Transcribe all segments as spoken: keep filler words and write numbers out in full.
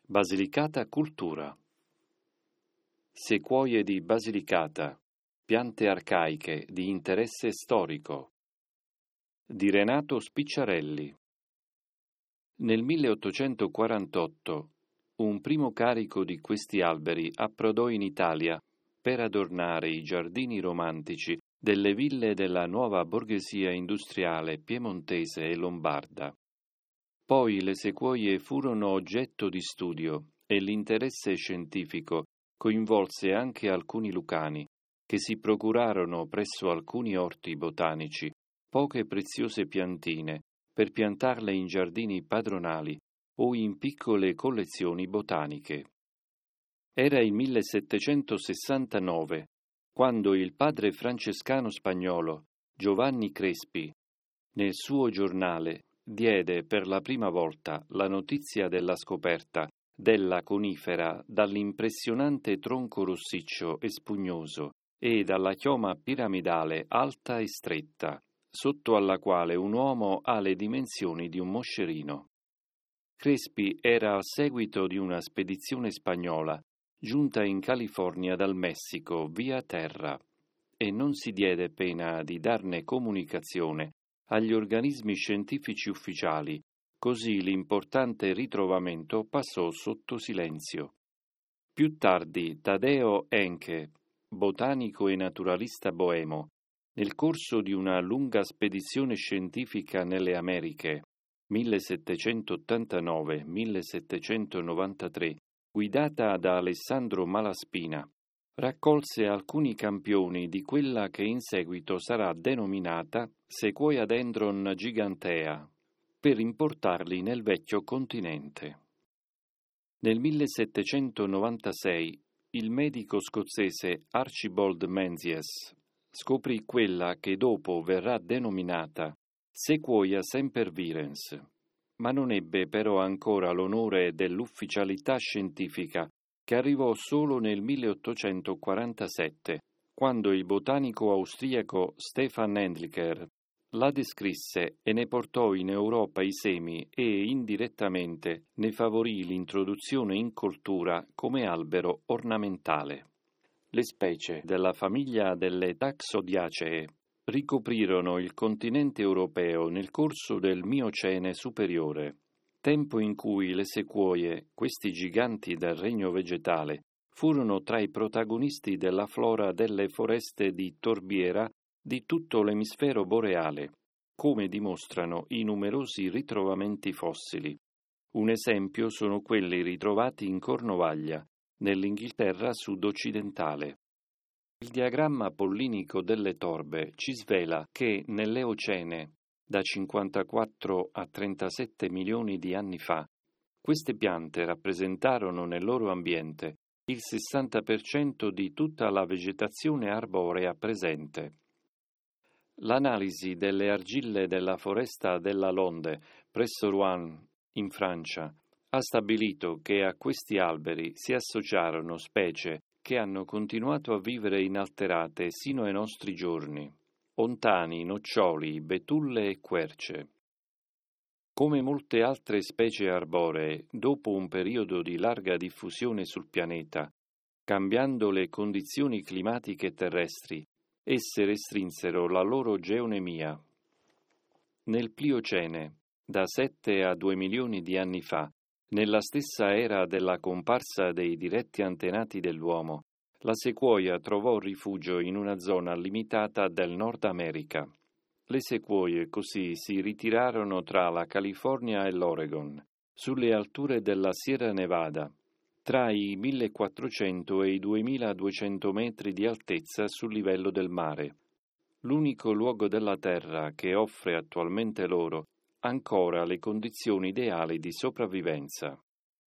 Basilicata Cultura. Sequoie di Basilicata, piante arcaiche di interesse storico. Di Renato Spicciarelli. Nel milleottocentoquarantotto un primo carico di questi alberi approdò in Italia per adornare i giardini romantici delle ville della nuova borghesia industriale piemontese e lombarda. Poi le sequoie furono oggetto di studio e l'interesse scientifico coinvolse anche alcuni lucani, che si procurarono presso alcuni orti botanici poche preziose piantine per piantarle in giardini padronali o in piccole collezioni botaniche. Era il millesettecentosessantanove, quando il padre francescano spagnolo Giovanni Crespi, nel suo giornale, diede per la prima volta la notizia della scoperta della conifera dall'impressionante tronco rossiccio e spugnoso e dalla chioma piramidale alta e stretta, sotto alla quale un uomo ha le dimensioni di un moscerino. Crespi era al seguito di una spedizione spagnola giunta in California dal Messico via terra e non si diede pena di darne comunicazione agli organismi scientifici ufficiali, così l'importante ritrovamento passò sotto silenzio. Più tardi Taddeo Encke, botanico e naturalista boemo, nel corso di una lunga spedizione scientifica nelle Americhe, millesettecentottantanove millesettecentonovantatré, guidata da Alessandro Malaspina, raccolse alcuni campioni di quella che in seguito sarà denominata Sequoia dendron gigantea, per importarli nel vecchio continente. Nel millesettecentonovantasei il medico scozzese Archibald Menzies scoprì quella che dopo verrà denominata Sequoia sempervirens, ma non ebbe però ancora l'onore dell'ufficialità scientifica che arrivò solo nel milleottocentoquarantasette, quando il botanico austriaco Stefan Endlicher la descrisse e ne portò in Europa i semi e indirettamente ne favorì l'introduzione in coltura come albero ornamentale. Le specie della famiglia delle Taxodiacee ricoprirono il continente europeo nel corso del Miocene superiore, tempo in cui le sequoie, questi giganti del regno vegetale, furono tra i protagonisti della flora delle foreste di torbiera di tutto l'emisfero boreale, come dimostrano i numerosi ritrovamenti fossili. Un esempio sono quelli ritrovati in Cornovaglia, nell'Inghilterra sud-occidentale. Il diagramma pollinico delle torbe ci svela che nell'Eocene, da cinquantaquattro a trentasette milioni di anni fa, queste piante rappresentarono nel loro ambiente il sessanta per cento di tutta la vegetazione arborea presente. L'analisi delle argille della foresta della Londe, presso Rouen, in Francia, ha stabilito che a questi alberi si associarono specie che hanno continuato a vivere inalterate sino ai nostri giorni: ontani, noccioli, betulle e querce. Come molte altre specie arboree, dopo un periodo di larga diffusione sul pianeta, cambiando le condizioni climatiche terrestri, esse restrinsero la loro geonemia. Nel Pliocene, da sette a due milioni di anni fa, nella stessa era della comparsa dei diretti antenati dell'uomo, la sequoia trovò rifugio in una zona limitata del Nord America. Le sequoie così si ritirarono tra la California e l'Oregon, sulle alture della Sierra Nevada, tra i millequattrocento e i duemiladuecento metri di altezza sul livello del mare, l'unico luogo della Terra che offre attualmente loro ancora le condizioni ideali di sopravvivenza.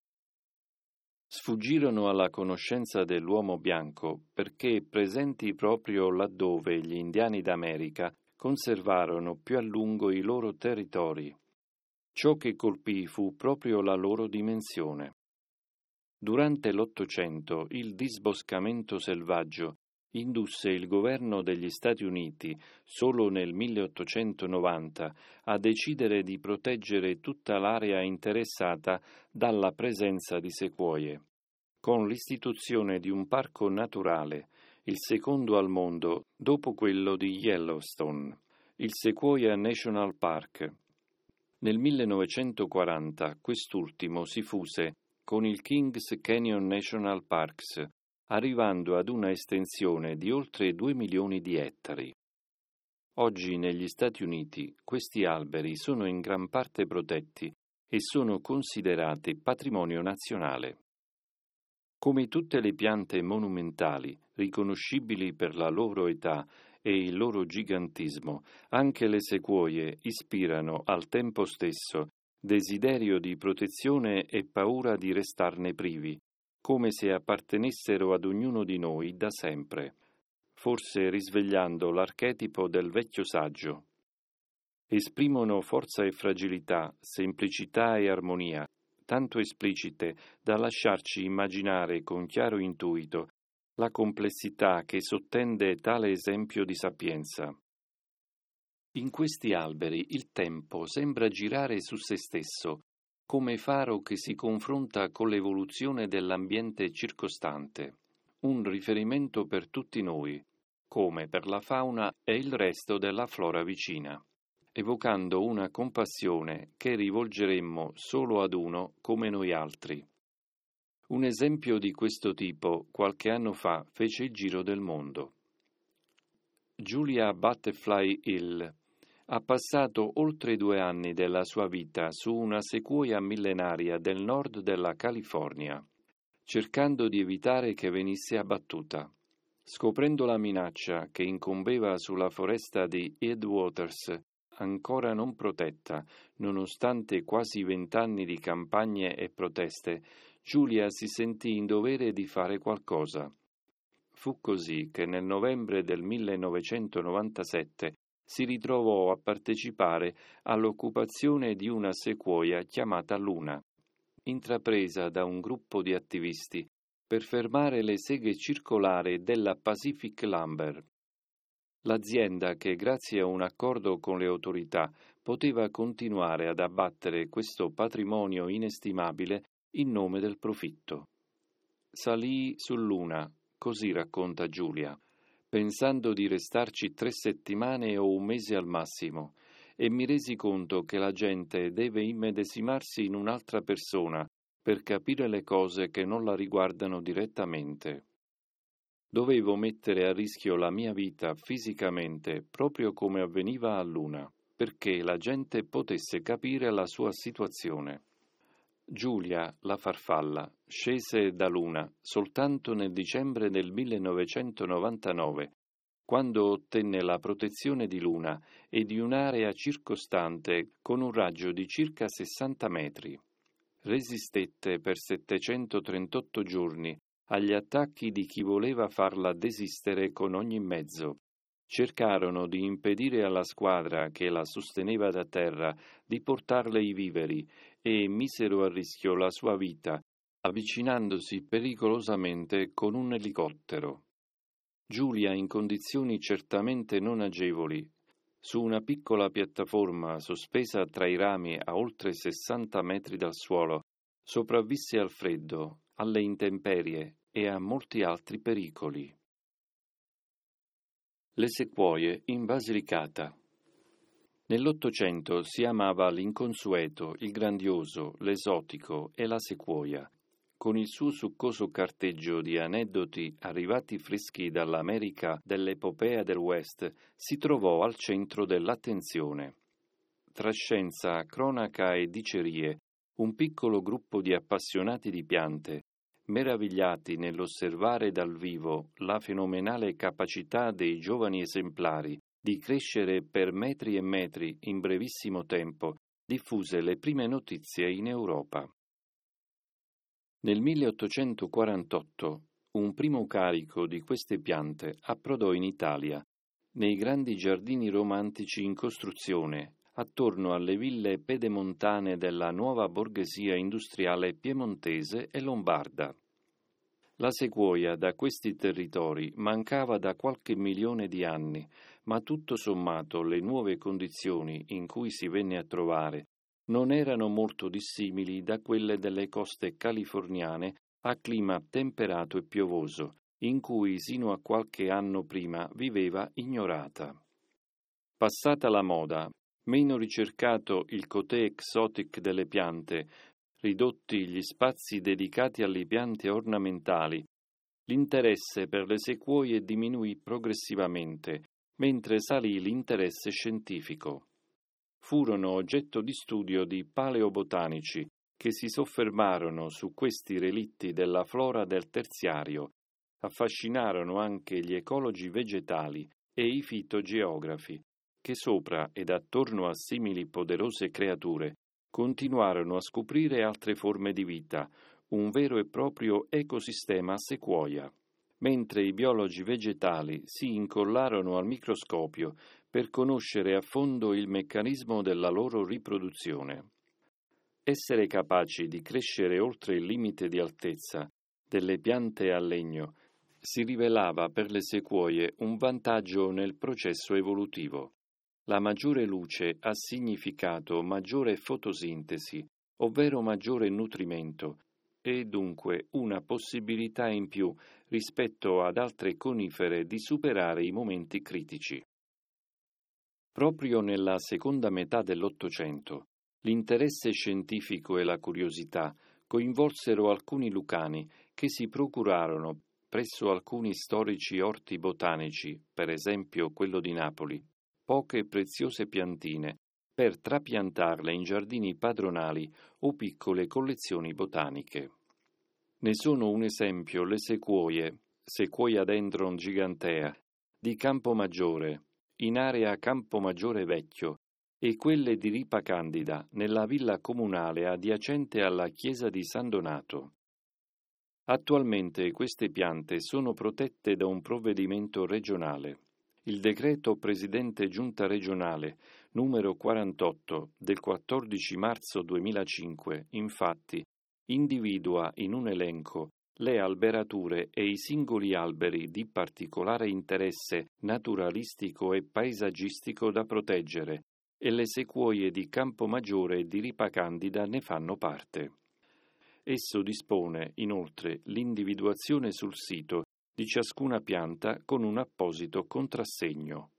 Sfuggirono alla conoscenza dell'uomo bianco perché presenti proprio laddove gli indiani d'America conservarono più a lungo i loro territori. Ciò che colpì fu proprio la loro dimensione. Durante l'Ottocento il disboscamento selvaggio indusse il governo degli Stati Uniti, solo nel milleottocentonovanta, a decidere di proteggere tutta l'area interessata dalla presenza di sequoie, con l'istituzione di un parco naturale, il secondo al mondo dopo quello di Yellowstone, il Sequoia National Park. Nel millenovecentoquaranta quest'ultimo si fuse con il Kings Canyon National Parks, arrivando ad una estensione di oltre due milioni di ettari. Oggi negli Stati Uniti questi alberi sono in gran parte protetti e sono considerati patrimonio nazionale. Come tutte le piante monumentali, riconoscibili per la loro età e il loro gigantismo, anche le sequoie ispirano al tempo stesso desiderio di protezione e paura di restarne privi, come se appartenessero ad ognuno di noi da sempre, forse risvegliando l'archetipo del vecchio saggio. Esprimono forza e fragilità, semplicità e armonia, tanto esplicite da lasciarci immaginare con chiaro intuito la complessità che sottende tale esempio di sapienza. In questi alberi il tempo sembra girare su se stesso, come faro che si confronta con l'evoluzione dell'ambiente circostante, un riferimento per tutti noi, come per la fauna e il resto della flora vicina, evocando una compassione che rivolgeremmo solo ad uno come noi altri. Un esempio di questo tipo qualche anno fa fece il giro del mondo. Julia Butterfly Hill ha passato oltre due anni della sua vita su una sequoia millenaria del nord della California, cercando di evitare che venisse abbattuta. Scoprendo la minaccia che incombeva sulla foresta di Headwaters, ancora non protetta, nonostante quasi vent'anni di campagne e proteste, Julia si sentì in dovere di fare qualcosa. Fu così che nel novembre del millenovecentonovantasette si ritrovò a partecipare all'occupazione di una sequoia chiamata Luna, intrapresa da un gruppo di attivisti per fermare le seghe circolari della Pacific Lumber. L'azienda che, grazie a un accordo con le autorità, poteva continuare ad abbattere questo patrimonio inestimabile in nome del profitto. Salii su Luna, così racconta Julia, pensando di restarci tre settimane o un mese al massimo, e mi resi conto che la gente deve immedesimarsi in un'altra persona per capire le cose che non la riguardano direttamente. Dovevo mettere a rischio la mia vita fisicamente, proprio come avveniva a Luna, perché la gente potesse capire la sua situazione. Julia, la farfalla, scese da Luna soltanto nel dicembre del millenovecentonovantanove, quando ottenne la protezione di Luna e di un'area circostante con un raggio di circa sessanta metri. Resistette per settecentotrentotto giorni agli attacchi di chi voleva farla desistere con ogni mezzo. Cercarono di impedire alla squadra che la sosteneva da terra di portarle i viveri e misero a rischio la sua vita, avvicinandosi pericolosamente con un elicottero. Julia, in condizioni certamente non agevoli, su una piccola piattaforma sospesa tra i rami a oltre sessanta metri dal suolo, sopravvisse al freddo, alle intemperie e a molti altri pericoli. Le sequoie in Basilicata. Nell'Ottocento si amava l'inconsueto, il grandioso, l'esotico e la sequoia, con il suo succoso carteggio di aneddoti arrivati freschi dall'America dell'epopea del West, si trovò al centro dell'attenzione. Tra scienza, cronaca e dicerie, un piccolo gruppo di appassionati di piante, meravigliati nell'osservare dal vivo la fenomenale capacità dei giovani esemplari di crescere per metri e metri in brevissimo tempo, diffuse le prime notizie in Europa. Nel milleottocentoquarantotto un primo carico di queste piante approdò in Italia, nei grandi giardini romantici in costruzione, attorno alle ville pedemontane della nuova borghesia industriale piemontese e lombarda. La sequoia da questi territori mancava da qualche milione di anni, ma tutto sommato le nuove condizioni in cui si venne a trovare non erano molto dissimili da quelle delle coste californiane a clima temperato e piovoso, in cui sino a qualche anno prima viveva ignorata. Passata la moda, meno ricercato il côté exotic delle piante, ridotti gli spazi dedicati alle piante ornamentali, l'interesse per le sequoie diminuì progressivamente, mentre salì l'interesse scientifico. Furono oggetto di studio di paleobotanici che si soffermarono su questi relitti della flora del terziario, affascinarono anche gli ecologi vegetali e i fitogeografi, che sopra ed attorno a simili poderose creature continuarono a scoprire altre forme di vita, un vero e proprio ecosistema a sequoia, mentre i biologi vegetali si incollarono al microscopio per conoscere a fondo il meccanismo della loro riproduzione. Essere capaci di crescere oltre il limite di altezza delle piante a legno si rivelava per le sequoie un vantaggio nel processo evolutivo. La maggiore luce ha significato maggiore fotosintesi, ovvero maggiore nutrimento, e dunque una possibilità in più rispetto ad altre conifere di superare i momenti critici. Proprio nella seconda metà dell'Ottocento, l'interesse scientifico e la curiosità coinvolsero alcuni lucani che si procurarono presso alcuni storici orti botanici, per esempio quello di Napoli, poche preziose piantine per trapiantarle in giardini padronali o piccole collezioni botaniche. Ne sono un esempio le sequoie, Sequoia dendron gigantea, di Campomaggiore, in area Campomaggiore Vecchio, e quelle di Ripa Candida, nella villa comunale adiacente alla chiesa di San Donato. Attualmente queste piante sono protette da un provvedimento regionale. Il decreto Presidente Giunta regionale numero quarantotto del quattordici marzo duemilacinque, infatti, individua in un elenco le alberature e i singoli alberi di particolare interesse naturalistico e paesaggistico da proteggere, e le sequoie di Campomaggiore e di Ripa Candida ne fanno parte. Esso dispone, inoltre, l'individuazione sul sito di ciascuna pianta con un apposito contrassegno.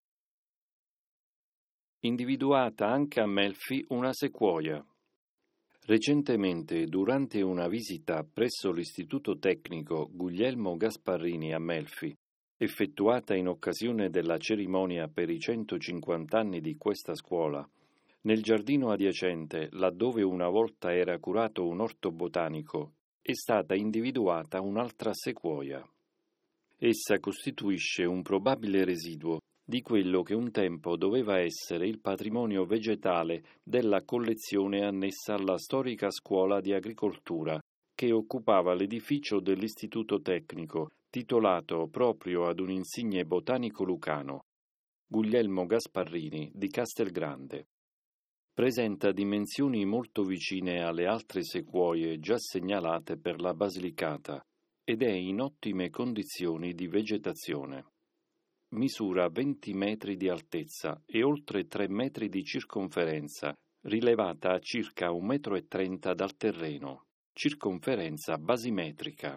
Individuata anche a Melfi una sequoia. Recentemente, durante una visita presso l'Istituto Tecnico Guglielmo Gasparrini a Melfi, effettuata in occasione della cerimonia per i centocinquanta anni di questa scuola, nel giardino adiacente, laddove una volta era curato un orto botanico, è stata individuata un'altra sequoia. Essa costituisce un probabile residuo di quello che un tempo doveva essere il patrimonio vegetale della collezione annessa alla storica scuola di agricoltura, che occupava l'edificio dell'Istituto Tecnico, titolato proprio ad un insigne botanico lucano, Guglielmo Gasparrini di Castelgrande. Presenta dimensioni molto vicine alle altre sequoie già segnalate per la Basilicata ed è in ottime condizioni di vegetazione. Misura venti metri di altezza e oltre tre metri di circonferenza, rilevata a circa un metro e trenta dal terreno, circonferenza basimetrica.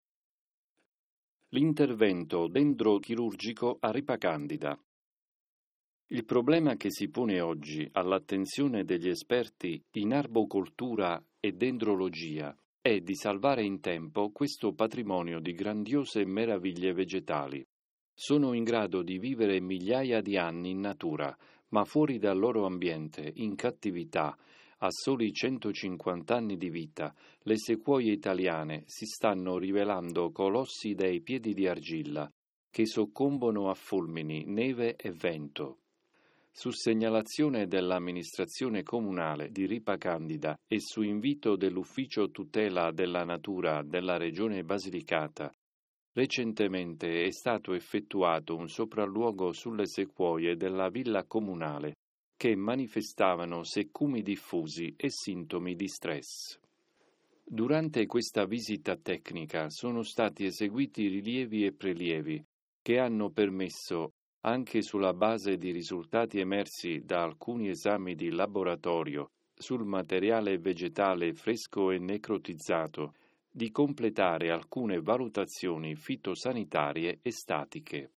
L'intervento dendrochirurgico a Ripa Candida. Il problema che si pone oggi all'attenzione degli esperti in arbocoltura e dendrologia è di salvare in tempo questo patrimonio di grandiose meraviglie vegetali. Sono in grado di vivere migliaia di anni in natura, ma fuori dal loro ambiente, in cattività, a soli centocinquanta anni di vita, le sequoie italiane si stanno rivelando colossi dai piedi di argilla, che soccombono a fulmini, neve e vento. Su segnalazione dell'amministrazione comunale di Ripa Candida e su invito dell'Ufficio Tutela della Natura della Regione Basilicata, recentemente è stato effettuato un sopralluogo sulle sequoie della villa comunale che manifestavano seccumi diffusi e sintomi di stress. Durante questa visita tecnica sono stati eseguiti rilievi e prelievi che hanno permesso, anche sulla base di risultati emersi da alcuni esami di laboratorio sul materiale vegetale fresco e necrotizzato, di completare alcune valutazioni fitosanitarie e statiche.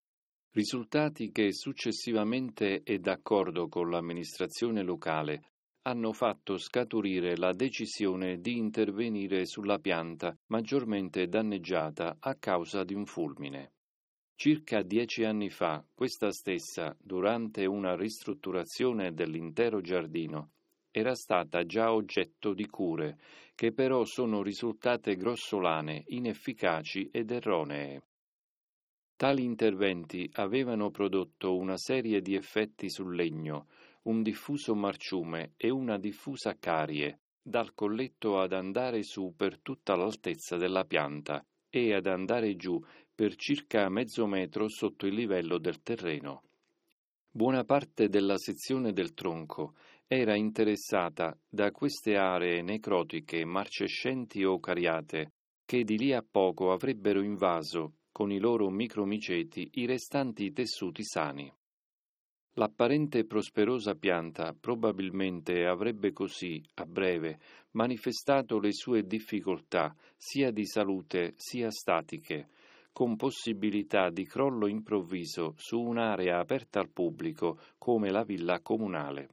Risultati che successivamente e d'accordo con l'amministrazione locale hanno fatto scaturire la decisione di intervenire sulla pianta maggiormente danneggiata a causa di un fulmine. Circa dieci anni fa, questa stessa, durante una ristrutturazione dell'intero giardino, era stata già oggetto di cure, che però sono risultate grossolane, inefficaci ed erronee. Tali interventi avevano prodotto una serie di effetti sul legno, un diffuso marciume e una diffusa carie, dal colletto ad andare su per tutta l'altezza della pianta e ad andare giù per circa mezzo metro sotto il livello del terreno. Buona parte della sezione del tronco era interessata da queste aree necrotiche marcescenti o cariate che di lì a poco avrebbero invaso con i loro micromiceti i restanti tessuti sani. L'apparente prosperosa pianta probabilmente avrebbe così, a breve, manifestato le sue difficoltà sia di salute sia statiche, con possibilità di crollo improvviso su un'area aperta al pubblico come la villa comunale.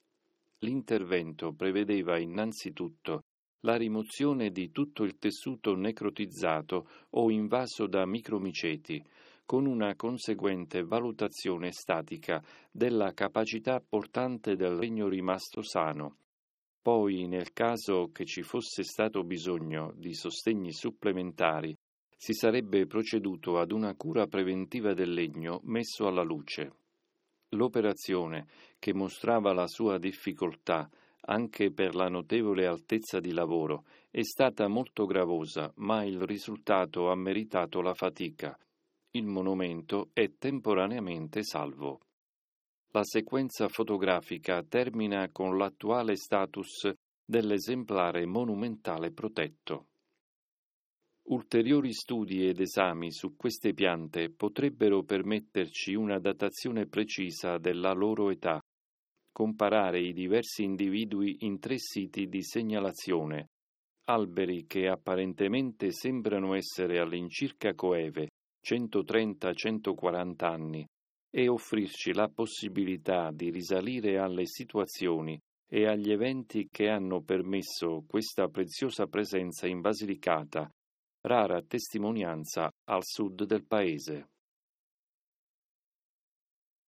L'intervento prevedeva innanzitutto la rimozione di tutto il tessuto necrotizzato o invaso da micromiceti, con una conseguente valutazione statica della capacità portante del legno rimasto sano. Poi, nel caso che ci fosse stato bisogno di sostegni supplementari, si sarebbe proceduto ad una cura preventiva del legno messo alla luce. L'operazione, che mostrava la sua difficoltà anche per la notevole altezza di lavoro, è stata molto gravosa, ma il risultato ha meritato la fatica. Il monumento è temporaneamente salvo. La sequenza fotografica termina con l'attuale status dell'esemplare monumentale protetto. Ulteriori studi ed esami su queste piante potrebbero permetterci una datazione precisa della loro età, comparare i diversi individui in tre siti di segnalazione, alberi che apparentemente sembrano essere all'incirca coeve, centotrenta centoquaranta anni, e offrirci la possibilità di risalire alle situazioni e agli eventi che hanno permesso questa preziosa presenza in Basilicata, rara testimonianza al sud del paese.